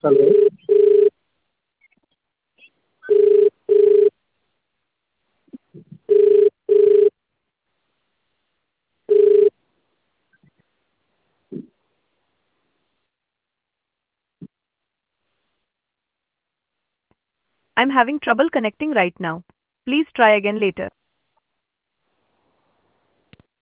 Hello. I'm having trouble connecting right now. Please try again later.